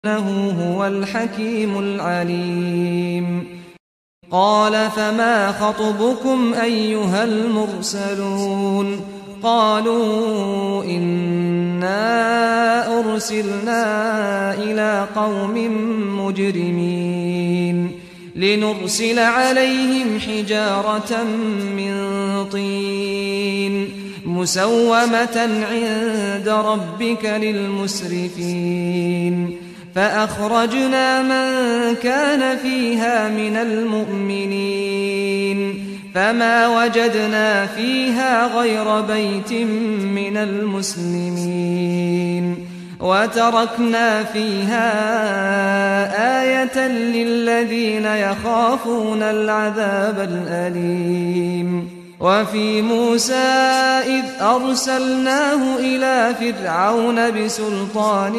إنه هو الحكيم العليم. قال فما خطبكم أيها المرسلون؟ قالوا إنا أرسلنا إلى قوم مجرمين لنرسل عليهم حجارة من طين مسومة عند ربك للمسرفين فأخرجنا من كان فيها من المؤمنين فما وجدنا فيها غير بيت من المسلمين وتركنا فيها آية للذين يخافون العذاب الأليم. وفي موسى إذ أرسلناه إلى فرعون بسلطان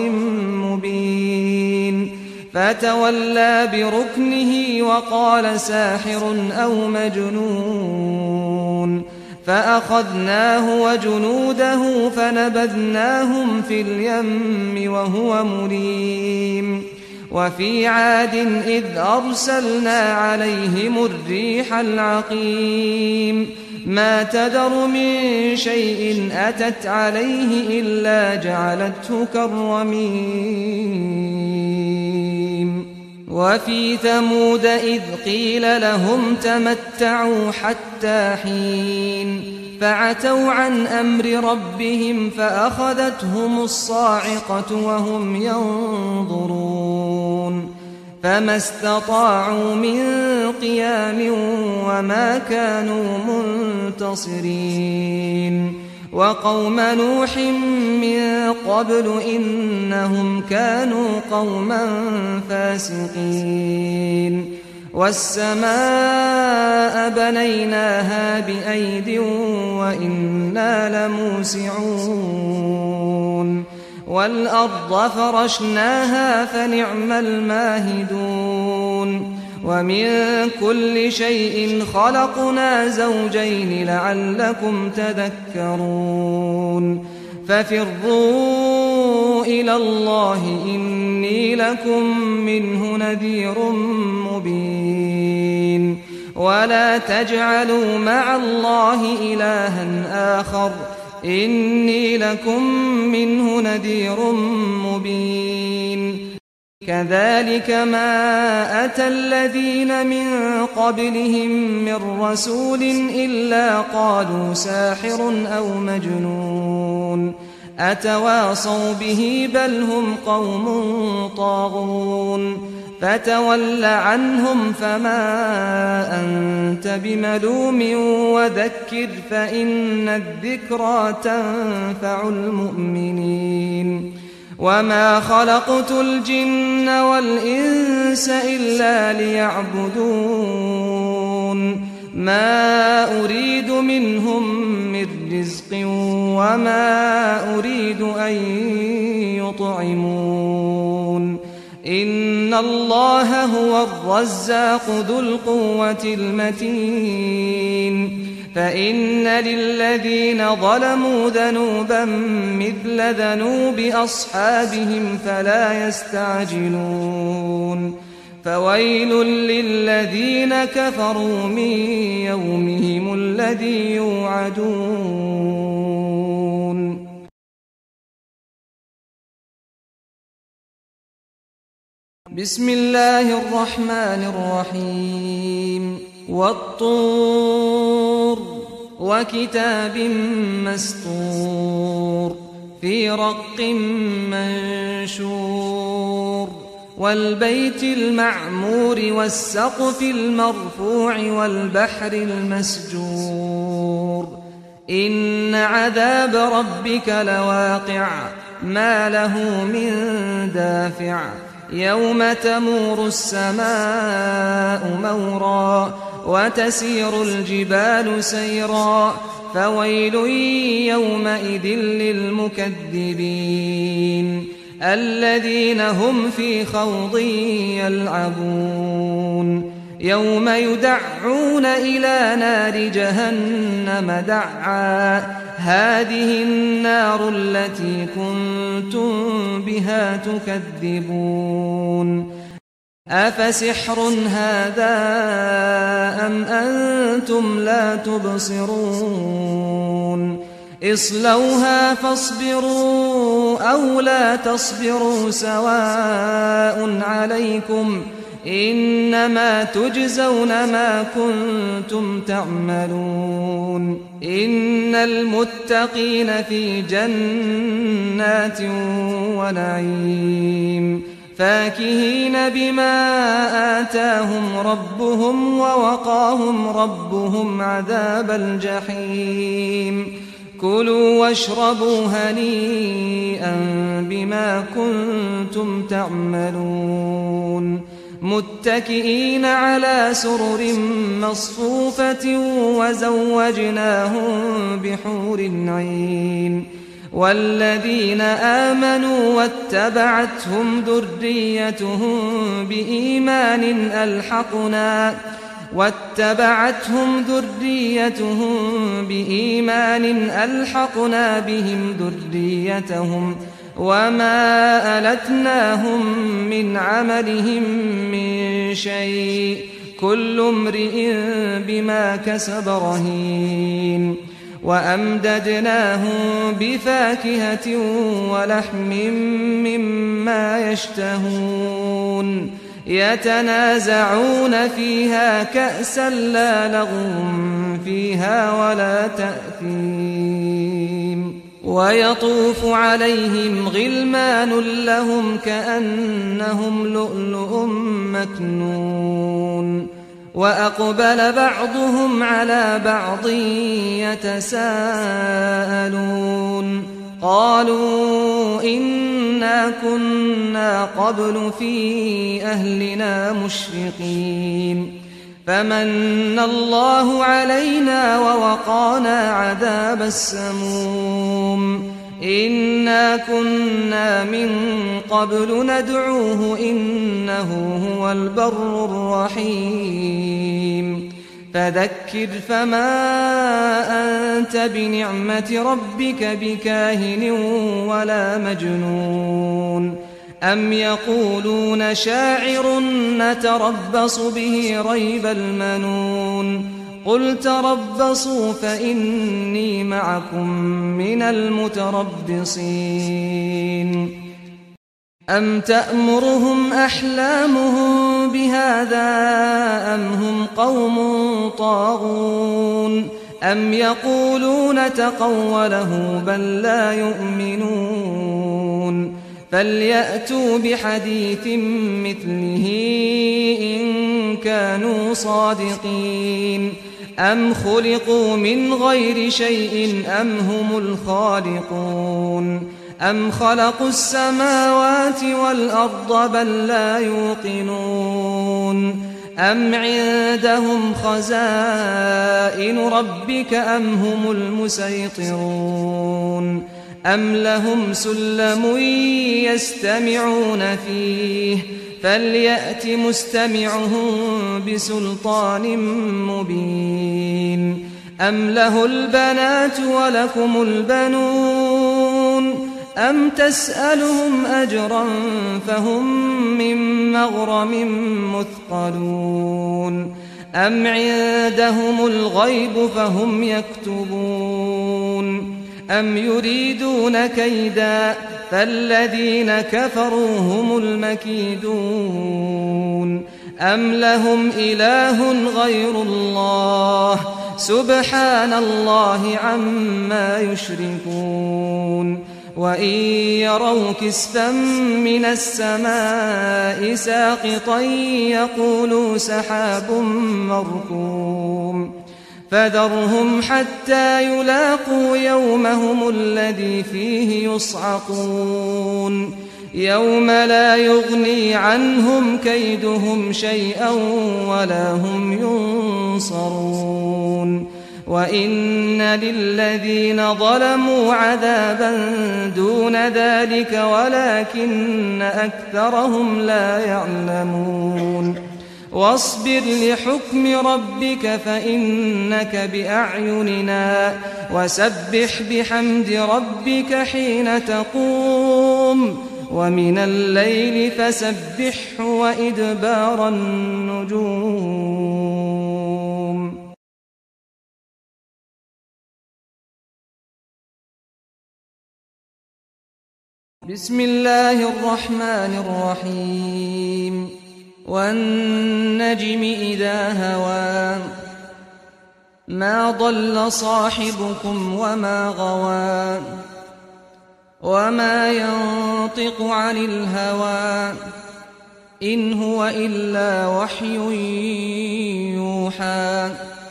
مبين فتولى بركنه وقال ساحر أو مجنون فأخذناه وجنوده فنبذناهم في اليم وهو مليم. وفي عاد إذ أرسلنا عليهم الريح العقيم ما تذر من شيء أتت عليه إلا جعلته كالرميم. وفي ثمود إذ قيل لهم تمتعوا حتى حين فعتوا عن أمر ربهم فأخذتهم الصاعقة وهم ينظرون فما استطاعوا من قيام وما كانوا منتصرين. وقوم نوح من قبل إنهم كانوا قوما فاسقين. والسماء بنيناها بأيد وإنا لموسعون والأرض فرشناها فنعم الماهدون. ومن كل شيء خلقنا زوجين لعلكم تذكرون. ففروا إلى الله إني لكم منه نذير مبين. ولا تجعلوا مع الله إلها آخر إني لكم منه نذير مبين. كذلك ما أتى الذين من قبلهم من رسول إلا قالوا ساحر أو مجنون أتواصوا به بل هم قوم طاغون. فتول عنهم فما أنت بملوم وذكر فإن الذكرى تنفع المؤمنين. وما خلقت الجن والإنس إلا ليعبدون ما أريد منهم من رزق وما أريد أن يطعمون إن الله هو الرزاق ذو القوة المتين. فإن للذين ظلموا ذنوبا مثل ذنوب أصحابهم فلا يستعجلون. فويل للذين كفروا من يومهم الذي يوعدون. بسم الله الرحمن الرحيم. والطور وكتاب مسطور في رق منشور والبيت المعمور والسقف المرفوع والبحر المسجور إن عذاب ربك لواقع ما له من دافع يوم تمور السماء مورا وتسير الجبال سيرا فويل يومئذ للمكذبين الذين هم في خوض يلعبون. يوم يدعون إلى نار جهنم دعا هذه النار التي كنتم بها تكذبون أفسحر هذا أم أنتم لا تبصرون اصلوها فاصبروا أو لا تصبروا سواء عليكم إنما تجزون ما كنتم تعملون إن المتقين في جنات ونعيم فاكهين بما آتاهم ربهم ووقاهم ربهم عذاب الجحيم كلوا واشربوا هنيئا بما كنتم تعملون متكئين على سرر مصفوفة وزوجناهم بحور عين والذين آمنوا واتبعتهم ذريتهم بإيمان ألحقنا بهم ذريتهم وما ألتناهم من عملهم من شيء كل امرئ بما كسب رهين وأمددناهم بفاكهة ولحم مما يشتهون يتنازعون فيها كأسا لا لغو فيها ولا تأثيم ويطوف عليهم غلمان لهم كأنهم لؤلؤ مكنون وأقبل بعضهم على بعض يتساءلون قالوا إنا كنا قبل في أهلنا مشفقين فمن الله علينا ووقانا عذاب السموم إنا كنا من قبل ندعوه إنه هو البر الرحيم فذكر فما أنت بنعمة ربك بكاهن ولا مجنون أم يقولون شاعر نتربص به ريب المنون قل تربصوا فإني معكم من المتربصين أم تأمرهم أحلامهم بهذا أم هم قوم طاغون أم يقولون تقوله بل لا يؤمنون فليأتوا بحديث مثله إن كانوا صادقين أم خلقوا من غير شيء أم هم الخالقون أم خلقوا السماوات والأرض بل لا يوقنون أم عندهم خزائن ربك أم هم المسيطرون أم لهم سلم يستمعون فيه فليأت مستمعهم بسلطان مبين أم له البنات ولكم البنون أم تسألهم أجرا فهم من مغرم مثقلون أم عندهم الغيب فهم يكتبون أم يريدون كيدا فالذين كفروا هم المكيدون أم لهم إله غير الله سبحان الله عما يشركون وإن يروا كسفا من السماء ساقطا يقولوا سحاب مركوم فذرهم حتى يلاقوا يومهم الذي فيه يصعقون يوم لا يغني عنهم كيدهم شيئا ولا هم ينصرون وإن للذين ظلموا عذابا دون ذلك ولكن أكثرهم لا يعلمون واصبر لحكم ربك فإنك بأعيننا وسبح بحمد ربك حين تقوم ومن الليل فسبحه وإدبار النجوم. بسم الله الرحمن الرحيم. والنجم إذا هوى ما ضل صاحبكم وما غوى وما ينطق عن الهوى إن هو إلا وحي يوحى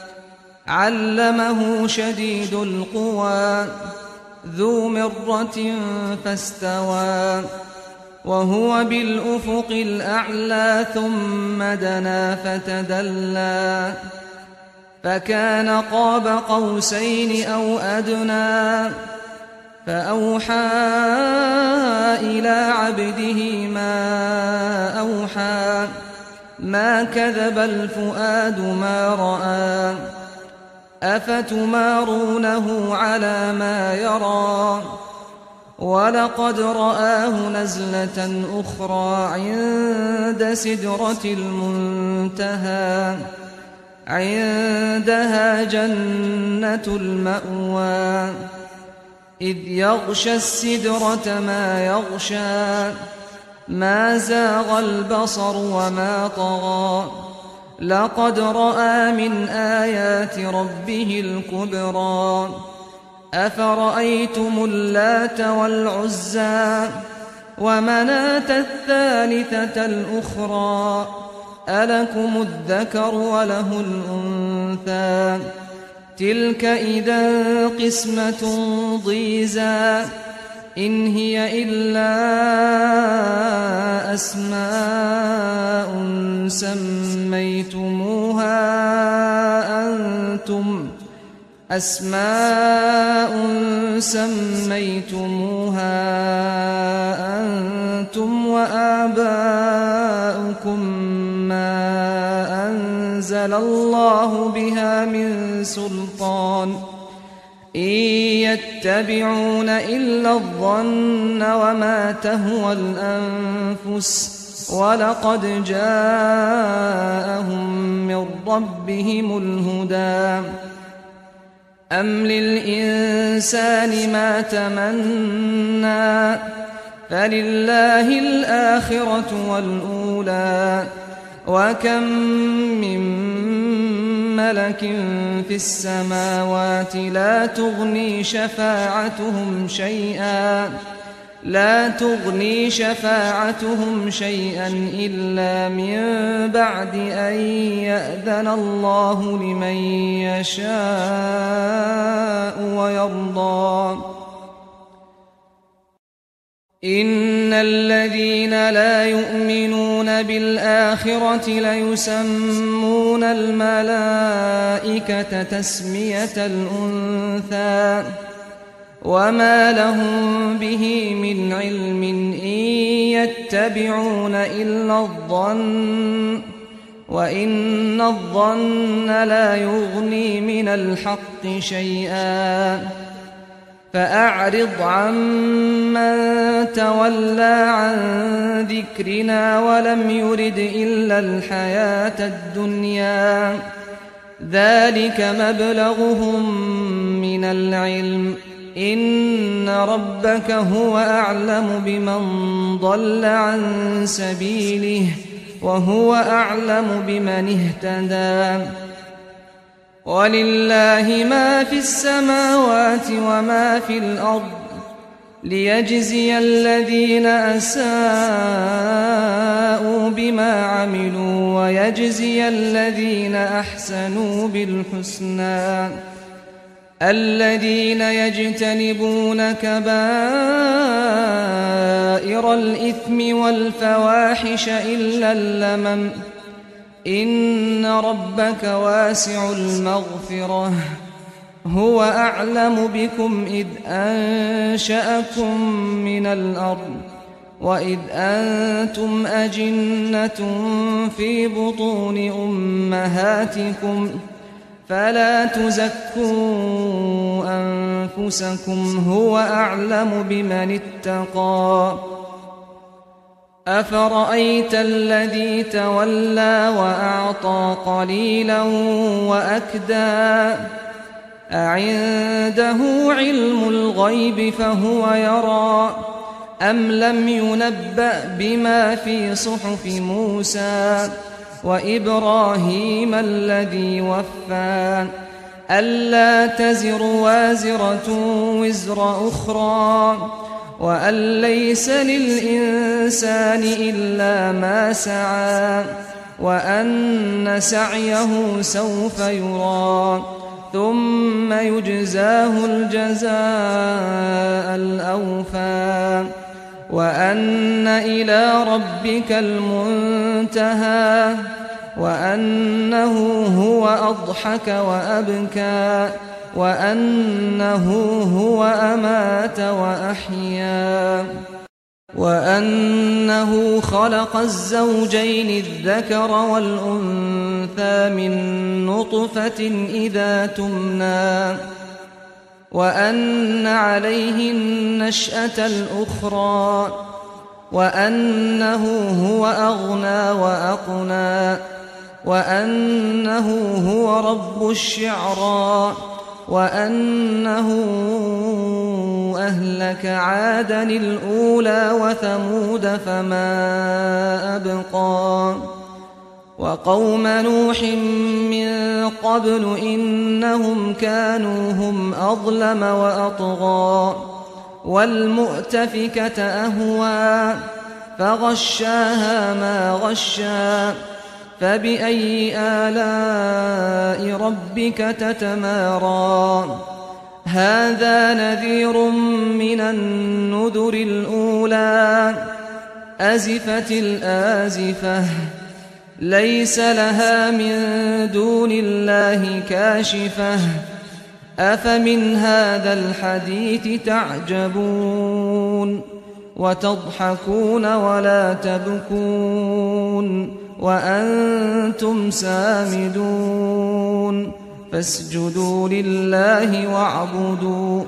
علمه شديد القوى ذو مرة فاستوى وهو بالأفق الأعلى ثم دنا فتدلى فكان قاب قوسين أو أدنى فأوحى إلى عبده ما أوحى ما كذب الفؤاد ما رأى أفتمارونه على ما يرى ولقد رآه نزلة أخرى عند سدرة المنتهى عندها جنة المأوى إذ يغشى السدرة ما يغشى ما زاغ البصر وما طغى لقد رأى من آيات ربه الكبرى أفرأيتم اللات والعزى ومناة الثالثة الأخرى ألكم الذكر وله الأنثى تلك إذا قسمة ضيزى إن هي إلا أسماء سميتموها أنتم وآباؤكم ما أنزل الله بها من سلطان إن يتبعون إلا الظن وما تهوى الأنفس ولقد جاءهم من ربهم الهدى أم للإنسان ما تمنى فلله الآخرة والأولى وكم من ملك في السماوات لا تغني شفاعتهم شيئا إلا من بعد أن يأذن الله لمن يشاء ويرضى إن الذين لا يؤمنون بالآخرة ليسمون الملائكة تسمية الأنثى وما لهم به من علم إن يتبعون إلا الظن وإن الظن لا يغني من الحق شيئا فأعرض عمن تولى عن ذكرنا ولم يرد إلا الحياة الدنيا ذلك مبلغهم من العلم إن ربك هو أعلم بمن ضل عن سبيله وهو أعلم بمن اهتدى ولله ما في السماوات وما في الأرض ليجزي الذين أساءوا بما عملوا ويجزي الذين أحسنوا بالحسنى الذين يجتنبون كبائر الإثم والفواحش إلا اللمم إن ربك واسع المغفرة هو أعلم بكم إذ أنشأكم من الأرض وإذ أنتم أجنة في بطون أمهاتكم فلا تزكوا أنفسكم هو أعلم بمن اتقى أفرأيت الذي تولى وأعطى قليلا وأكدى أعنده علم الغيب فهو يرى أم لم ينبأ بما في صحف موسى وإبراهيم الذي وفى ألا تزر وازرة وزر أخرى وأن ليس للإنسان إلا ما سعى وأن سعيه سوف يرى ثم يجزاه الجزاء الأوفى وأن إلى ربك المنتهى وأنه هو أضحك وأبكى وأنه هو أمات وأحيا وأنه خلق الزوجين الذكر والأنثى من نطفة إذا تمنى وأن عليه النشأة الأخرى وأنه هو أغنى وأقنى وأنه هو رب الشعرى وأنه أهلك عادا الأولى وثمود فما أبقى وقوم نوح من قبل إنهم كانوا هم أظلم وأطغى والمؤتفكة أهوى فغشاها ما غشى فبأي آلاء ربك تتمارى هذا نذير من النذر الأولى أزفت الآزفة ليس لها من دون الله كاشفة أفمن هذا الحديث تعجبون وتضحكون ولا تبكون وأنتم سامدون فاسجدوا لله واعبدوا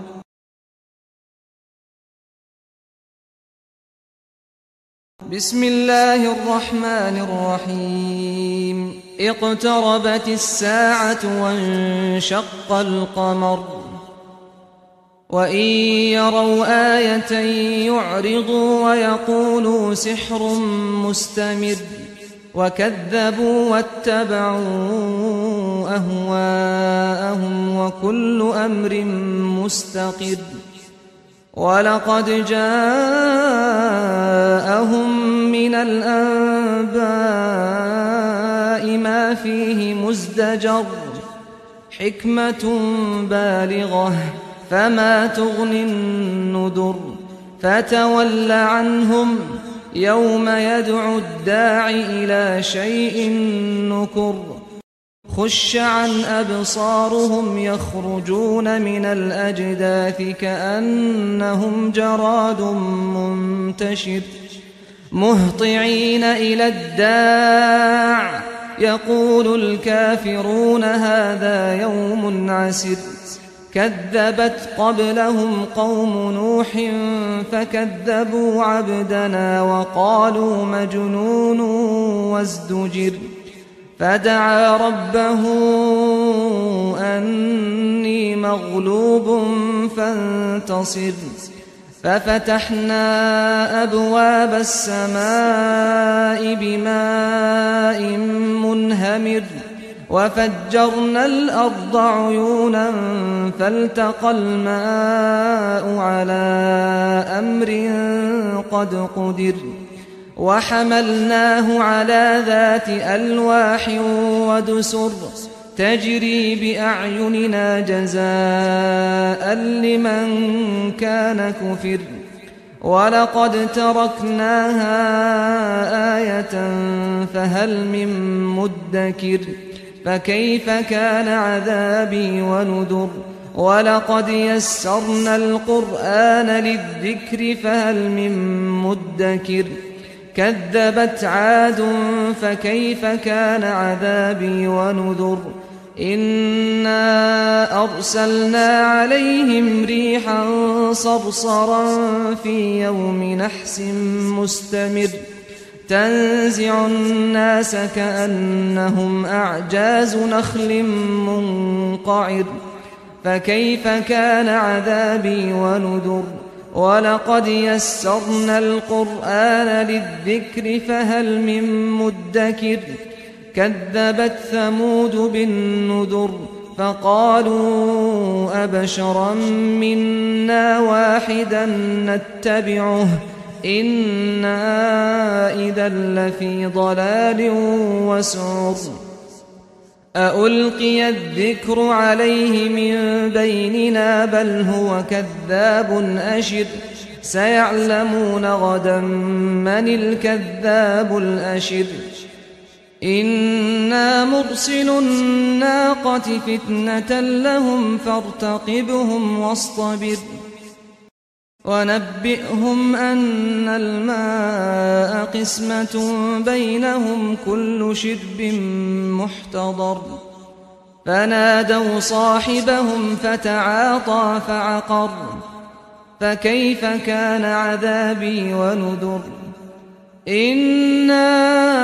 بسم الله الرحمن الرحيم اقتربت الساعة وانشق القمر وإن يروا آية يعرضوا ويقولوا سحر مستمر وكذبوا واتبعوا أهواءهم وكل أمر مستقر ولقد جاءهم من الأنباء ما فيه مزدجر حكمة بالغة فما تغني النذر فتول عنهم يوم يدعو الداعي إلى شيء نكر خش عن أبصارهم يخرجون من الأجداث كأنهم جراد منتشر مهطعين إلى الداع يقول الكافرون هذا يوم عسر كذبت قبلهم قوم نوح فكذبوا عبدنا وقالوا مجنون وازدجر فدعا ربه أني مغلوب فانتصر ففتحنا أبواب السماء بماء منهمر وفجرنا الأرض عيونا فالتقى الماء على أمر قد قدر وحملناه على ذات ألواح ودسر تجري بأعيننا جزاء لمن كان كفر ولقد تركناها آية فهل من مدكر فكيف كان عذابي ونذر ولقد يسرنا القرآن للذكر فهل من مدكر كذبت عاد فكيف كان عذابي ونذر إنا أرسلنا عليهم ريحا صرصرا في يوم نحس مستمر تنزع الناس كأنهم أعجاز نخل منقعر فكيف كان عذابي ونذر ولقد يسرنا القرآن للذكر فهل من مدكر كذبت ثمود بالنذر فقالوا أبشرا منا واحدا نتبعه إنا إذا لفي ضلال وسعر أألقي الذكر عليه من بيننا بل هو كذاب أشر سيعلمون غدا من الكذاب الأشر إنا مرسل الناقة فتنة لهم فارتقبهم واصطبر ونبئهم أن الماء قسمة بينهم كل شرب محتضر فنادوا صاحبهم فتعاطى فعقر فكيف كان عذابي ونذر إنا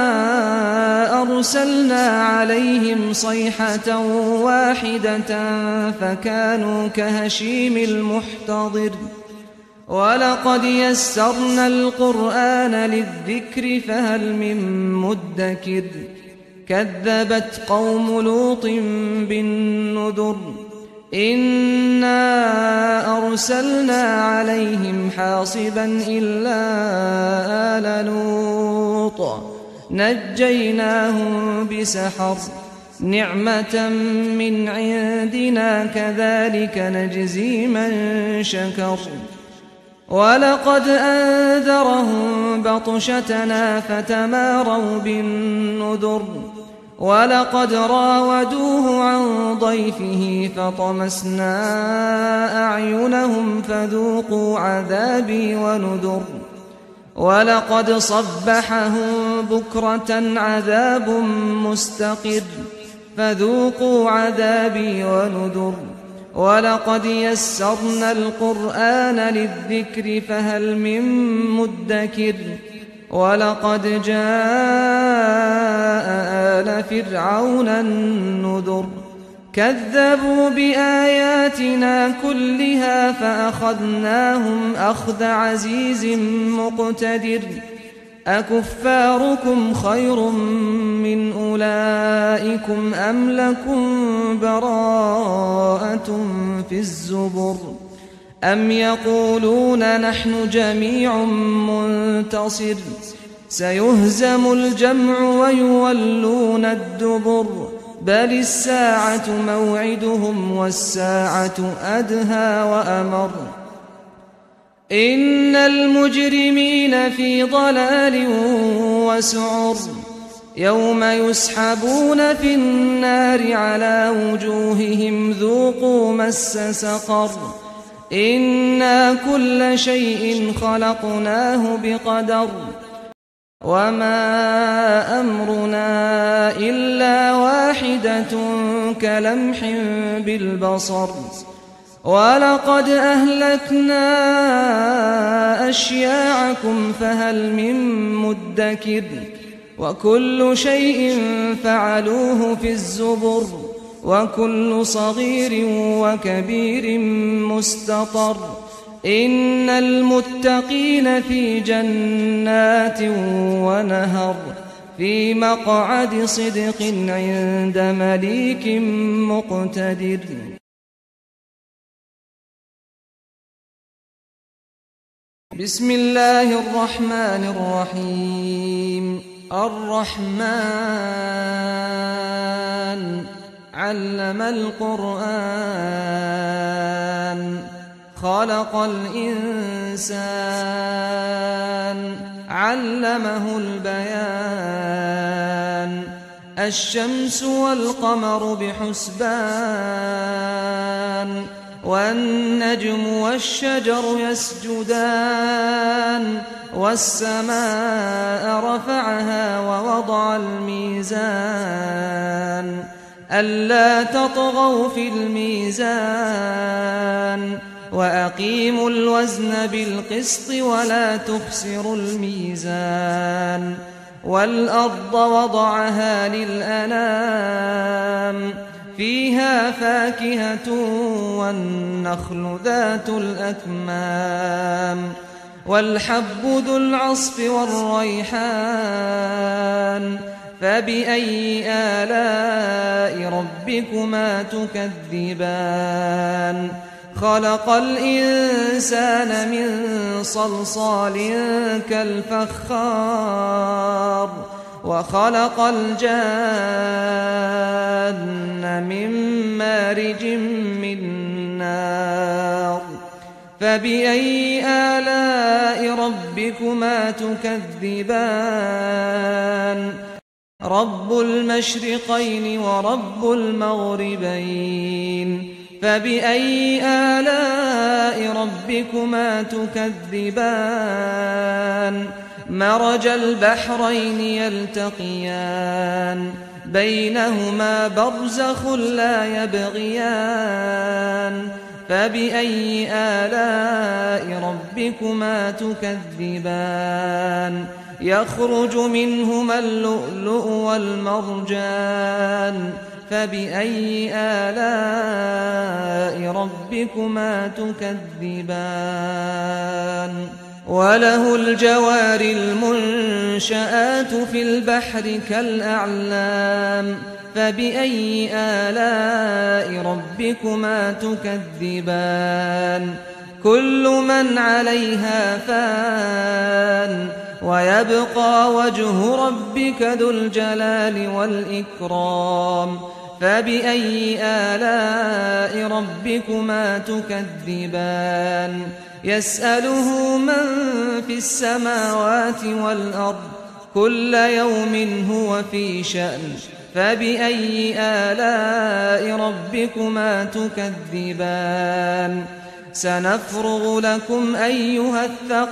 أرسلنا عليهم صيحة واحدة فكانوا كهشيم المحتضر ولقد يسرنا القرآن للذكر فهل من مدكر كذبت قوم لوط بالنذر إنا أرسلنا عليهم حاصبا إلا آل لوط نجيناهم بسحر نعمة من عندنا كذلك نجزي من شكر ولقد أنذرهم بطشتنا فتماروا بالنذر ولقد راودوه عن ضيفه فطمسنا أعينهم فذوقوا عذابي ونذر ولقد صبحهم بكرة عذاب مستقر فذوقوا عذابي ونذر ولقد يسرنا القرآن للذكر فهل من مدكر ولقد جاء آل فرعون النذر كذبوا بآياتنا كلها فأخذناهم أخذ عزيز مقتدر أكفاركم خير من أولئكم أم لكم براءة في الزبر أم يقولون نحن جميع منتصر سيهزم الجمع ويولون الدبر بل الساعة موعدهم والساعة أدهى وأمر إن المجرمين في ضلال وسعر يوم يسحبون في النار على وجوههم ذوقوا مس سقر إنا كل شيء خلقناه بقدر وما أمرنا إلا واحدة كلمح بالبصر ولقد أهلكنا أشياعكم فهل من مدكر وكل شيء فعلوه في الزبر وكل صغير وكبير مستطر إن المتقين في جنات ونهر في مقعد صدق عند مليك مقتدر بسم الله الرحمن الرحيم الرحمن علم القرآن خلق الإنسان علمه البيان الشمس والقمر بحسبان والنجم والشجر يسجدان والسماء رفعها ووضع الميزان ألا تطغوا في الميزان وأقيموا الوزن بالقسط ولا تخسروا الميزان والأرض وضعها للأنام فيها فاكهة والنخل ذات الأكمام والحب ذو العصف والريحان فبأي آلاء ربكما تكذبان خلق الإنسان من صلصال كالفخار وخلق الجان من مارج من نار فبأي آلاء ربكما تكذبان رب المشرقين ورب المغربين فبأي آلاء ربكما تكذبان مرج البحرين يلتقيان بينهما برزخ لا يبغيان فبأي آلاء ربكما تكذبان يخرج منهما اللؤلؤ والمرجان فبأي آلاء ربكما تكذبان وله الجوار المنشآت في البحر كالأعلام فبأي آلاء ربكما تكذبان كل من عليها فان ويبقى وجه ربك ذو الجلال والإكرام فبأي آلاء ربكما تكذبان يسأله من في السماوات والأرض كل يوم هو في شأن فبأي آلاء ربكما تكذبان سنفرغ لكم أيها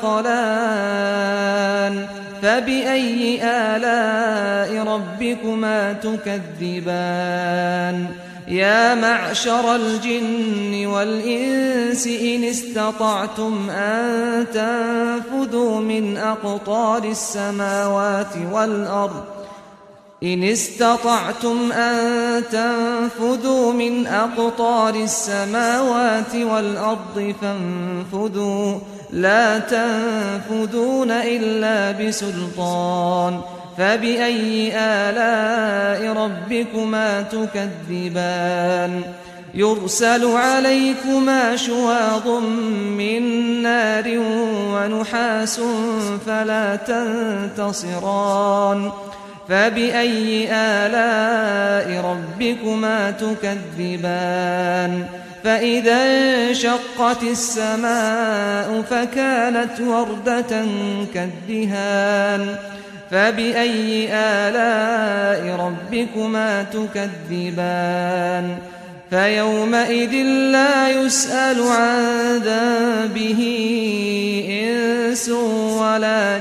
الثقلان فبأي آلاء ربكما تكذبان يا معشر الجن والإنس إن استطعتم أن تنفذوا من أقطار السماوات والأرض إن استطعتم أن تنفذوا من أقطار السماوات والأرض فانفذوا لا تنفذون إلا بسلطان فبأي آلاء ربكما تكذبان يرسل عليكما شواظ من نار ونحاس فلا تنتصران فبأي آلاء ربكما تكذبان فإذا انشقت السماء فكانت وردة كالدهان فبأي آلاء ربكما تكذبان فيومئذ لا يسأل عن ذنبه إنس ولا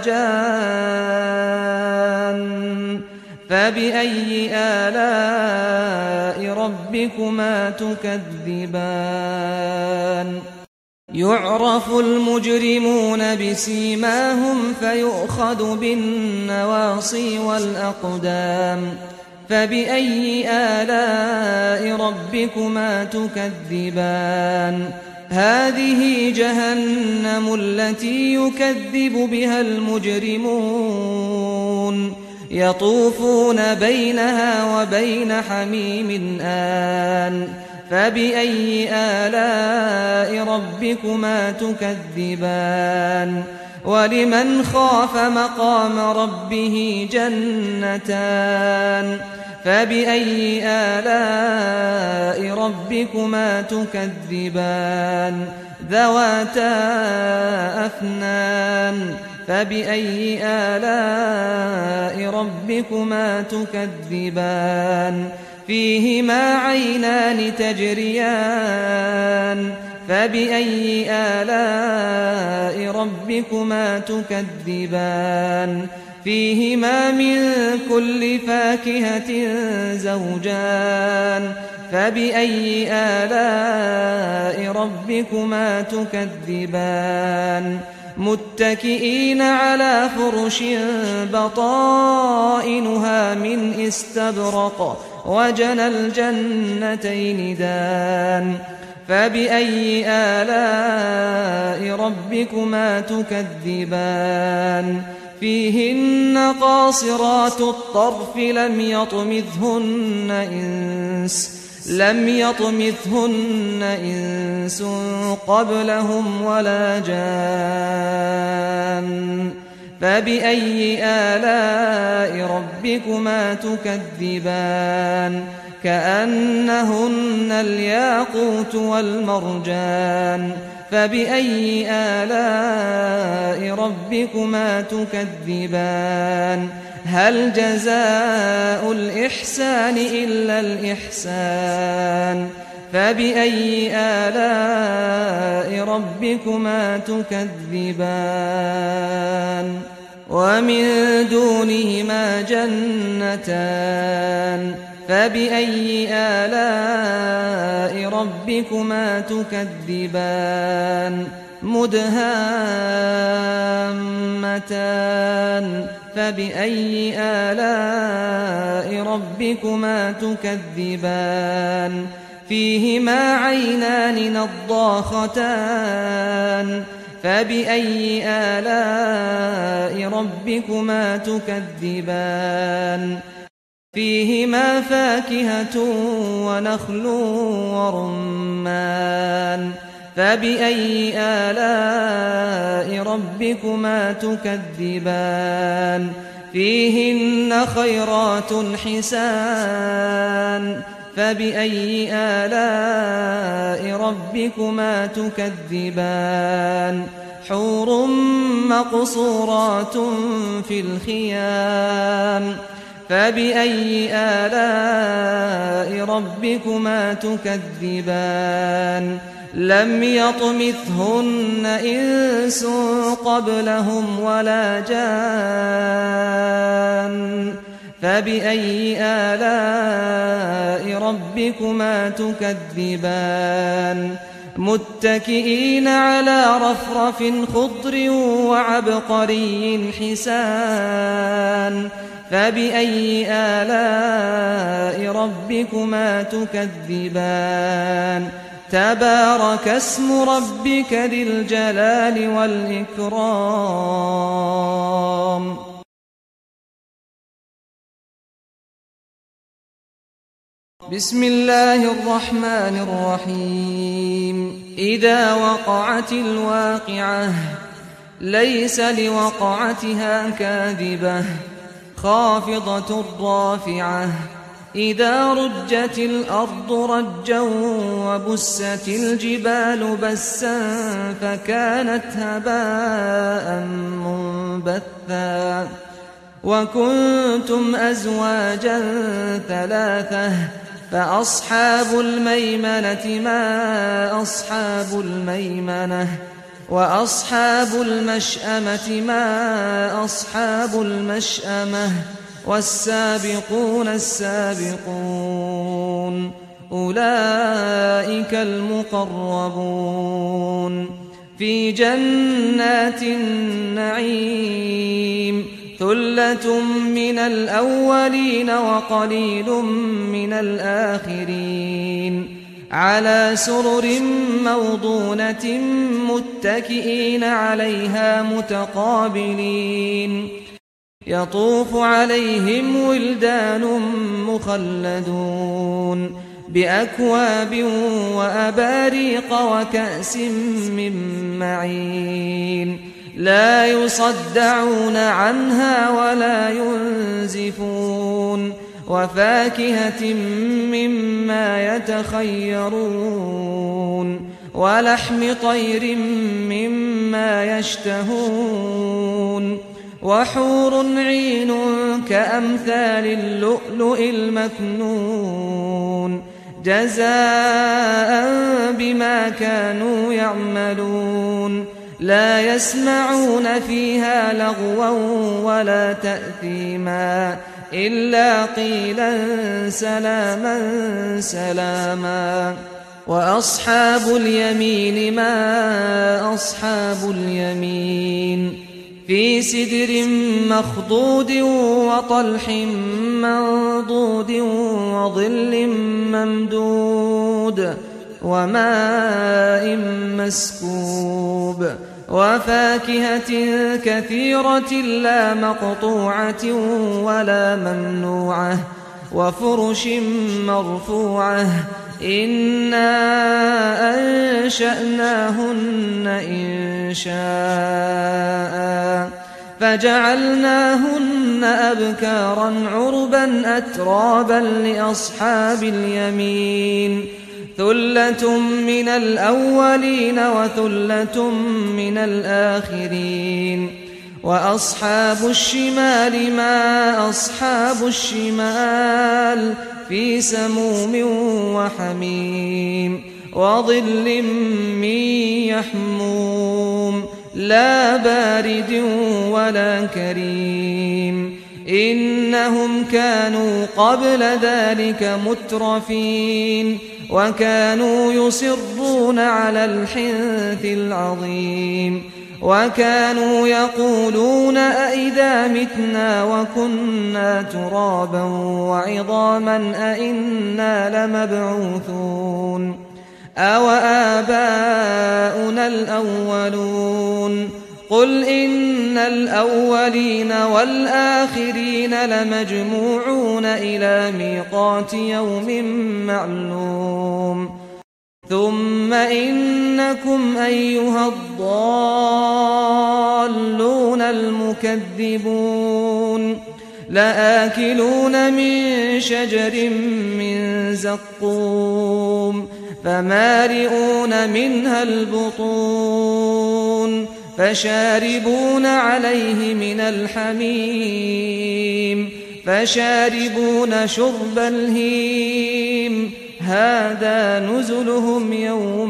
جان فبأي آلاء ربكما تكذبان يعرف المجرمون بسيماهم فيؤخذ بالنواصي والأقدام فبأي آلاء ربكما تكذبان هذه جهنم التي يكذب بها المجرمون يطوفون بينها وبين حميم آن فبأي آلاء ربكما تكذبان ولمن خاف مقام ربه جنتان فبأي آلاء ربكما تكذبان ذواتا أفنان فبأي آلاء ربكما تكذبان فيهما عينان تجريان فبأي آلاء ربكما تكذبان فيهما من كل فاكهة زوجان فبأي آلاء ربكما تكذبان متكئين على فرش بطائنها من استبرق وجنى الجنتين دان فبأي آلاء ربكما تكذبان فيهن قاصرات الطرف لم يطمثهن إنس قبلهم ولا جان فبأي آلاء ربكما تكذبان كأنهن الياقوت والمرجان فبأي آلاء ربكما تكذبان هل جزاء الإحسان إلا الإحسان فبأي آلاء ربكما تكذبان ومن دونهما جنتان فبأي آلاء ربكما تكذبان مدهامتان فبأي آلاء ربكما تكذبان فيهما عينان نضاختان فبأي آلاء ربكما تكذبان فيهما فاكهة ونخل ورمان فبأي آلاء ربكما تكذبان فيهن خيرات حسان فبأي آلاء ربكما تكذبان حور مقصورات في الخيام فبأي آلاء ربكما تكذبان لم يطمثهن إنس قبلهم ولا جان فبأي آلاء ربكما تكذبان متكئين على رفرف خضر وعبقري حسان فبأي آلاء ربكما تكذبان تبارك اسم ربك ذي الجلال والإكرام بسم الله الرحمن الرحيم إذا وقعت الواقعة ليس لوقعتها كاذبة خافضة رافعة إذا رجت الأرض رجا وبست الجبال بسا فكانت هباء منبثا وكنتم أزواجا ثلاثة فأصحاب الميمنة ما أصحاب الميمنة وأصحاب المشأمة ما أصحاب المشأمة والسابقون السابقون أولئك المقربون في جنات النعيم ثلة من الأولين وقليل من الآخرين على سرر موضونة متكئين عليها متقابلين يطوف عليهم ولدان مخلدون بأكواب وأباريق وكأس من معين لا يصدعون عنها ولا ينزفون وفاكهة مما يتخيرون ولحم طير مما يشتهون وحور عين كأمثال اللؤلؤ المكنون جزاء بما كانوا يعملون لا يسمعون فيها لغوا ولا تأثيما إلا قيلا سلاما سلاما وأصحاب اليمين ما أصحاب اليمين في سدر مخضود وطلح منضود وظل ممدود وماء مسكوب وفاكهة كثيرة لا مقطوعة ولا ممنوعة وفرش مرفوعة إنا أنشأناهن إنشاء فجعلناهن أبكارا عربا أترابا لأصحاب اليمين ثلة من الأولين وثلة من الآخرين وأصحاب الشمال ما أصحاب الشمال في سموم وحميم وظل من يحموم لا بارد ولا كريم إنهم كانوا قبل ذلك مترفين وكانوا يصرون على الحنث العظيم وكانوا يقولون أئذا متنا وكنا ترابا وعظاما أئنا لمبعوثون أو آباؤنا الأولون قل إن الأولين والآخرين لمجموعون إلى ميقات يوم معلوم ثم إنكم أيها الضالون المكذبون لآكلون من شجر من زقوم فمالئون منها البطون فشاربون عليه من الحميم فشاربون شرب الهيم هذا نزلهم يوم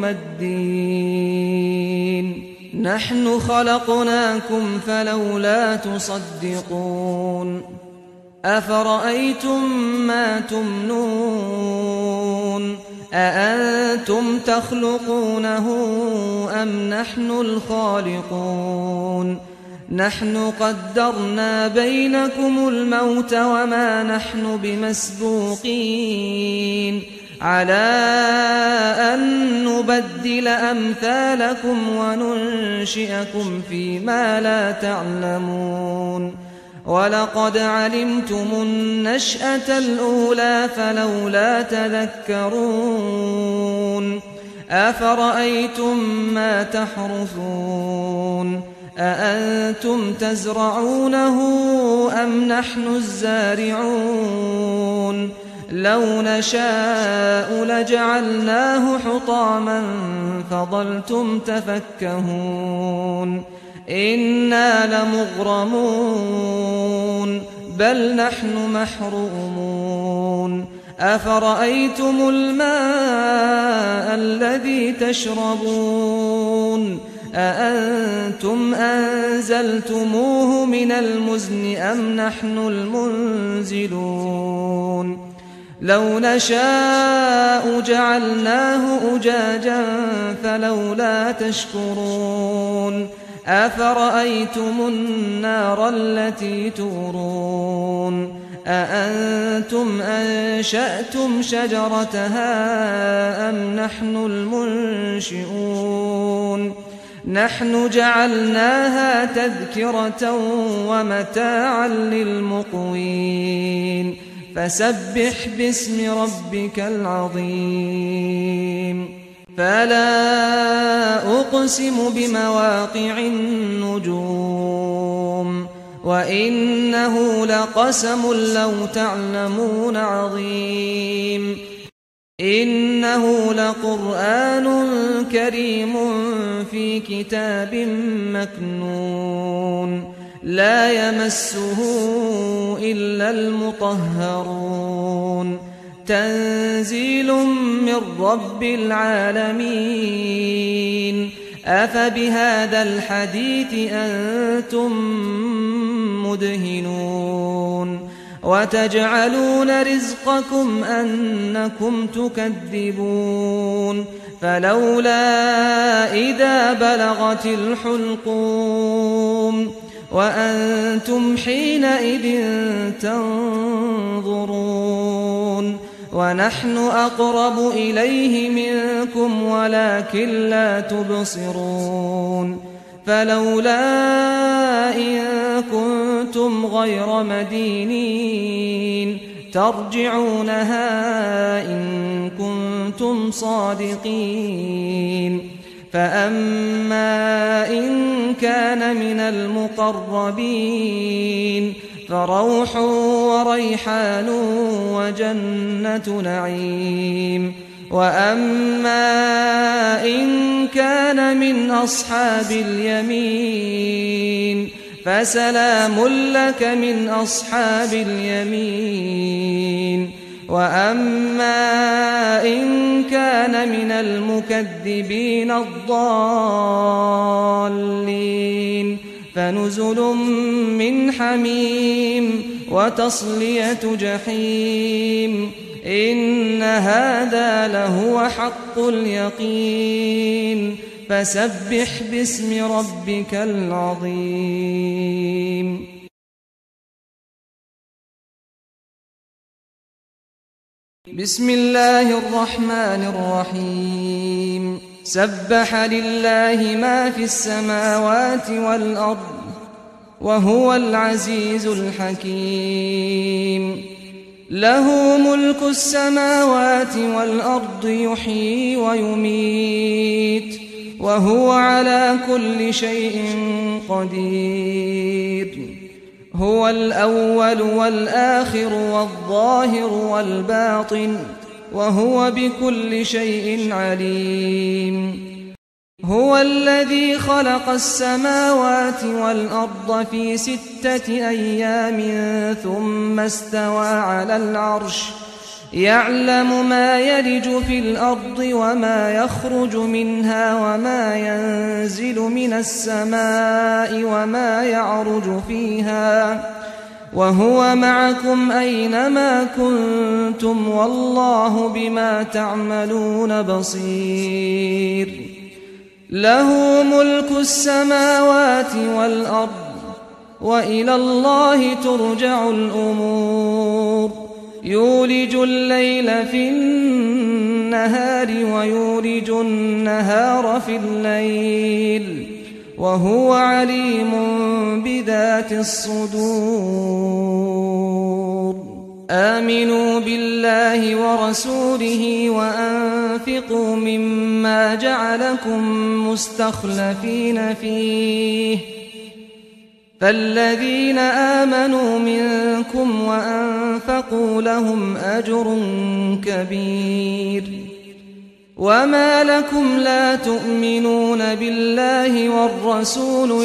الدين نحن خلقناكم فلولا تصدقون أفرأيتم ما تمنون أأنتم تخلقونه أم نحن الخالقون نحن قدرنا بينكم الموت وما نحن بمسبوقين على أن نبدل أمثالكم وننشئكم فيما لا تعلمون ولقد علمتم النشأة الأولى فلولا تذكرون أفرأيتم ما تحرثون أأنتم تزرعونه أم نحن الزارعون لو نشاء لجعلناه حطاما فظلتم تفكهون إنا لمغرمون بل نحن محرومون أفرأيتم الماء الذي تشربون أأنتم أنزلتموه من المزن أم نحن المنزلون لو نشاء جعلناه أجاجا فلولا تشكرون أفرأيتم النار التي تورون أأنتم أنشأتم شجرتها أم نحن المنشئون نحن جعلناها تذكرة ومتاعا للمقوين فسبح باسم ربك العظيم فلا أقسم بمواقع النجوم وإنه لقسم لو تعلمون عظيم إنه لقرآن كريم في كتاب مكنون لا يمسه إلا المطهرون تنزيل من رب العالمين أفبهذا الحديث أنتم مدهنون وتجعلون رزقكم أنكم تكذبون فلولا إذا بلغت الحلقوم وأنتم حينئذ تنظرون ونحن أقرب إليه منكم ولكن لا تبصرون فلولا إن كنتم غير مدينين ترجعونها إن كنتم صادقين فأما إن كان من المقربين فروح وريحان وجنة نعيم وأما إن كان من أصحاب اليمين فسلام لك من أصحاب اليمين وأما إن كان من المكذبين الضالين فنزل من حميم وتصلية جحيم إن هذا لهو حق اليقين فسبح باسم ربك العظيم بسم الله الرحمن الرحيم سبح لله ما في السماوات والأرض وهو العزيز الحكيم له ملك السماوات والأرض يحيي ويميت وهو على كل شيء قدير هو الأول والآخر والظاهر والباطن وهو بكل شيء عليم هو الذي خلق السماوات والأرض في 6 أيام ثم استوى على العرش يعلم ما يلج في الأرض وما يخرج منها وما ينزل من السماء وما يعرج فيها وهو معكم أينما كنتم والله بما تعملون بصير له ملك السماوات والأرض وإلى الله ترجع الأمور يولج الليل في النهار ويولج النهار في الليل وهو عليم بذات الصدور آمنوا بالله ورسوله وأنفقوا مما جعلكم مستخلفين فيه فالذين آمنوا منكم وأنفقوا لهم أجر كبير وما لكم لا تؤمنون بالله والرسول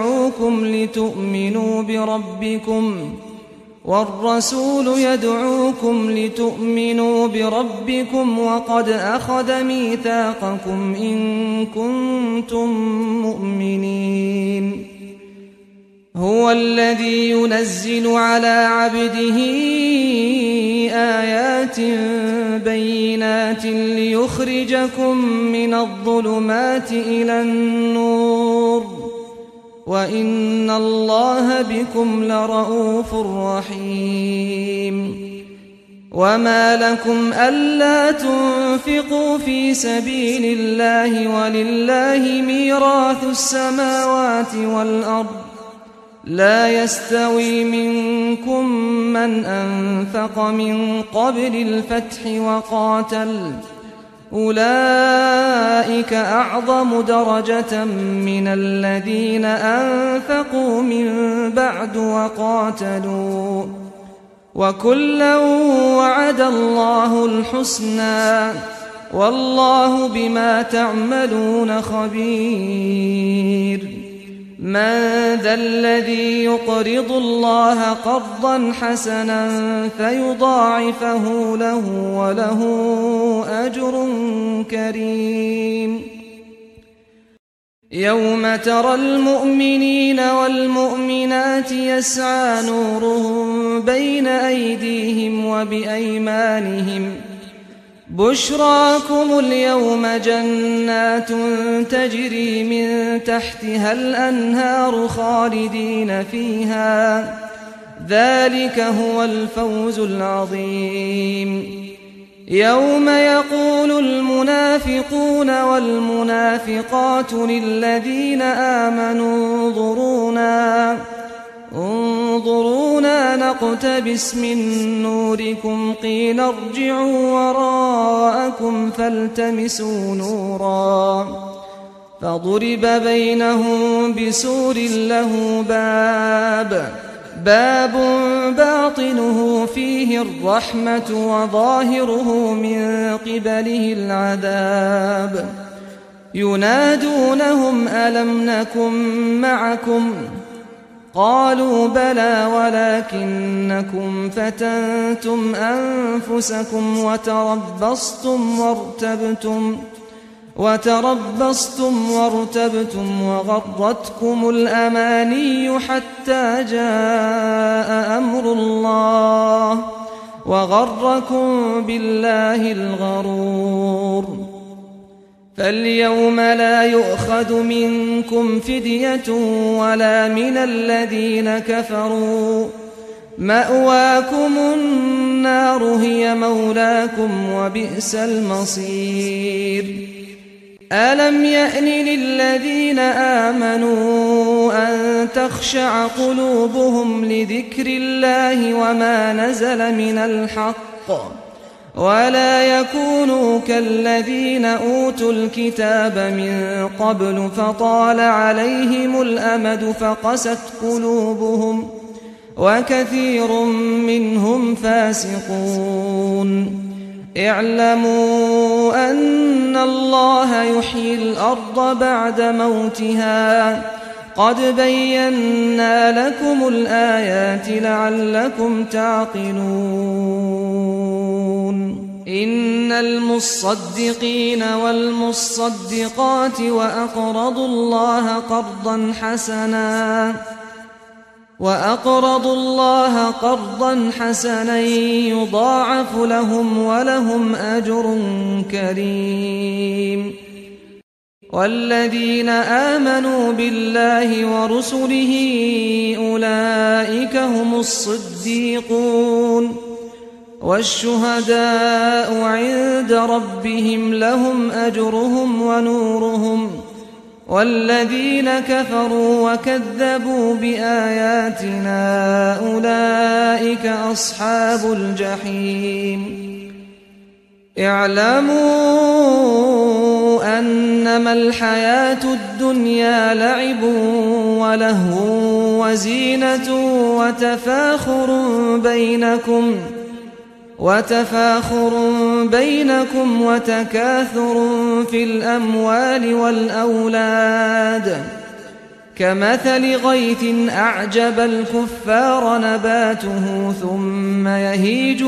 يدعوكم لتؤمنوا بربكم وقد أخذ ميثاقكم إن كنتم مؤمنين هو الذي ينزل على عبده آيات بينات ليخرجكم من الظلمات إلى النور وإن الله بكم لرؤوف رحيم وما لكم ألا تنفقوا في سبيل الله ولله ميراث السماوات والأرض لا يستوي منكم من أنفق من قبل الفتح وقاتل أولئك أعظم درجة من الذين أنفقوا من بعد وقاتلوا وكلا وعد الله الحسنى والله بما تعملون خبير من ذا الذي يقرض الله قرضا حسنا فيضاعفه له وله أجر كريم يوم ترى المؤمنين والمؤمنات يسعى نورهم بين أيديهم وبأيمانهم بشراكم اليوم جنات تجري من تحتها الأنهار خالدين فيها ذلك هو الفوز العظيم يوم يقول المنافقون والمنافقات للذين آمنوا انظرونا نقتبس من نوركم قيل ارجعوا وراءكم فالتمسوا نورا فضرب بينهم بسور له باب باطنه فيه الرحمة وظاهره من قبله العذاب ينادونهم ألم نكن معكم قالوا بلى ولكنكم فتنتم أنفسكم وتربصتم وارتبتم وغرتكم الأماني حتى جاء أمر الله وغركم بالله الغرور فاليوم لا يؤخذ منكم فدية ولا من الذين كفروا مأواكم النار هي مولاكم وبئس المصير ألم يأن للذين آمنوا أن تخشع قلوبهم لذكر الله وما نزل من الحق ولا يكونوا كالذين أوتوا الكتاب من قبل فطال عليهم الأمد فقست قلوبهم وكثير منهم فاسقون اعلموا أن الله يحيي الأرض بعد موتها قد بينا لكم الآيات لعلكم تعقلون إن المصدقين والمصدقات وأقرضوا الله قرضا حسنا يضاعف لهم ولهم أجر كريم والذين آمنوا بالله ورسله أولئك هم الصديقون والشهداء عند ربهم لهم أجرهم ونورهم والذين كفروا وكذبوا بآياتنا أولئك أصحاب الجحيم اعلموا أنما الحياة الدنيا لعب ولهو وزينة وتفاخر بينكم وتكاثر في الأموال والأولاد كمثل غيث أعجب الكفار نباته ثم يهيج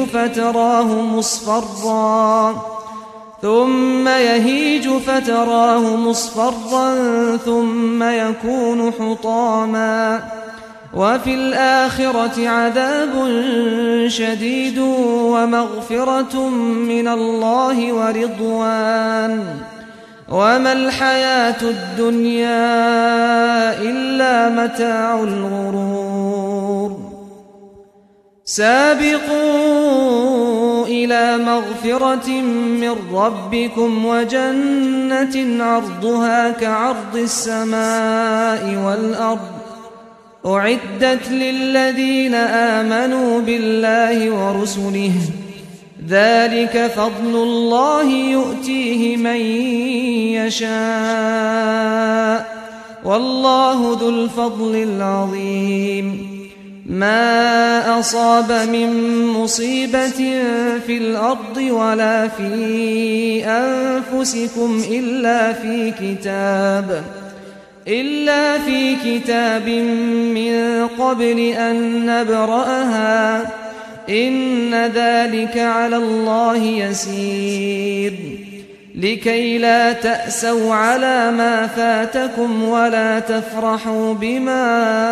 فتراه مصفرا ثم يكون حطاما وفي الآخرة عذاب شديد ومغفرة من الله ورضوان وما الحياة الدنيا إلا متاع الغرور سابقوا إلى مغفرة من ربكم وجنة عرضها كعرض السماء والأرض أعدت للذين آمنوا بالله ورسله ذلك فضل الله يؤتيه من يشاء والله ذو الفضل العظيم ما أصاب من مصيبة في الأرض ولا في أنفسكم إلا في كتاب إلا في كتاب من قبل أن نبرأها إن ذلك على الله يسير لكي لا تأسوا على ما فاتكم ولا تفرحوا بما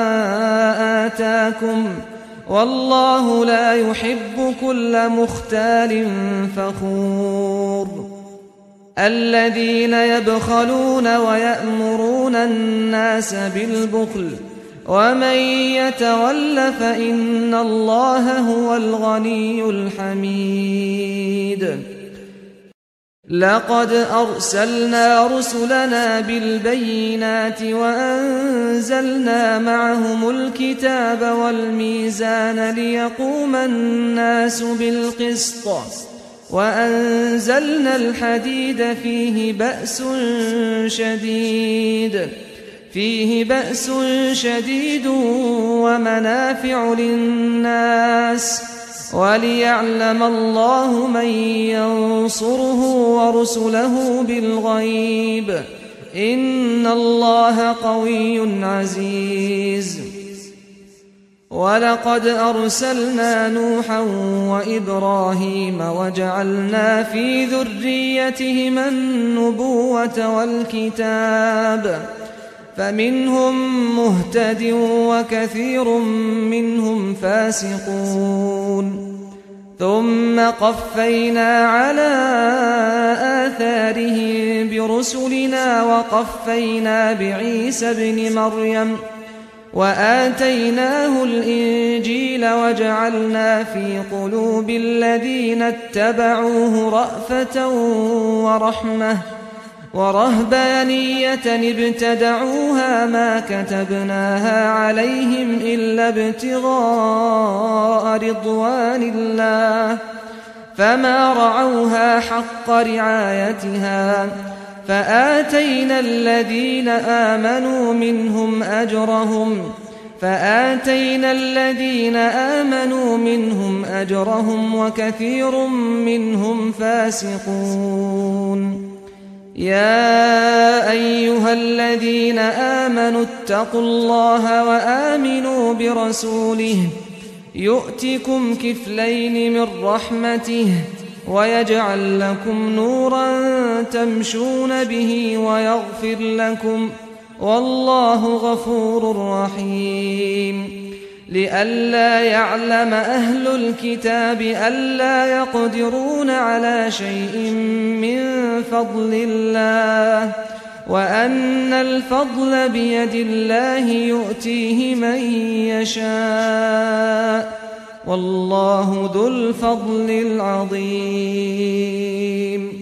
آتاكم والله لا يحب كل مختال فخور الذين يبخلون ويأمرون الناس بالبخل ومن يتول فإن الله هو الغني الحميد لقد أرسلنا رسلنا بالبينات وأنزلنا معهم الكتاب والميزان ليقوم الناس بالقسط وأنزلنا الحديد فيه بأس شديد ومنافع للناس وليعلم الله من ينصره ورسله بالغيب إن الله قوي عزيز ولقد أرسلنا نوحا وإبراهيم وجعلنا في ذريتهما النبوة والكتاب فمنهم مهتد وكثير منهم فاسقون ثم قفينا على آثارهم برسلنا وقفينا بعيسى ابن مريم وآتيناه الإنجيل وجعلنا في قلوب الذين اتبعوه رأفة ورحمة ورهبانية ابتدعوها ما كتبناها عليهم إلا ابتغاء رضوان الله فما رعوها حق رعايتها فآتينا الذين آمنوا منهم أجرهم وكثير منهم فاسقون يا أيها الذين آمنوا اتقوا الله وآمنوا برسوله يؤتكم كفلين من رحمته ويجعل لكم نورا تمشون به ويغفر لكم والله غفور رحيم لئلا يعلم أهل الكتاب ألا يقدرون على شيء من فضل الله وأن الفضل بيد الله يؤتيه من يشاء والله ذو الفضل العظيم